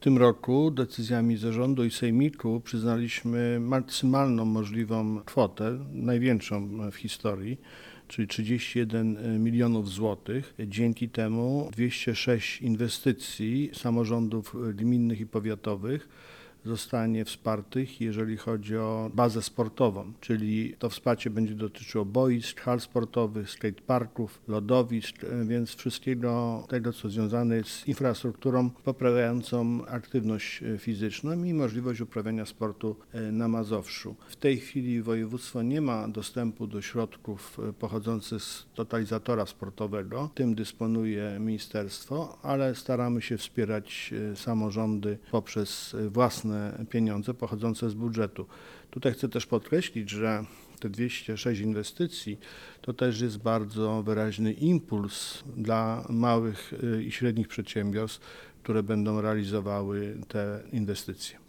tym roku decyzjami zarządu i sejmiku przyznaliśmy maksymalną możliwą kwotę, największą w historii, czyli 31 milionów złotych. Dzięki temu 206 inwestycji samorządów gminnych i powiatowych zostanie wspartych, jeżeli chodzi o bazę sportową, czyli to wsparcie będzie dotyczyło boisk, hal sportowych, skateparków, lodowisk, więc wszystkiego tego, co związane jest z infrastrukturą poprawiającą aktywność fizyczną i możliwość uprawiania sportu na Mazowszu. W tej chwili województwo nie ma dostępu do środków pochodzących z totalizatora sportowego, tym dysponuje ministerstwo, ale staramy się wspierać samorządy poprzez własne pieniądze pochodzące z budżetu. Tutaj chcę też podkreślić, że te 206 inwestycji to też jest bardzo wyraźny impuls dla małych i średnich przedsiębiorstw, które będą realizowały te inwestycje.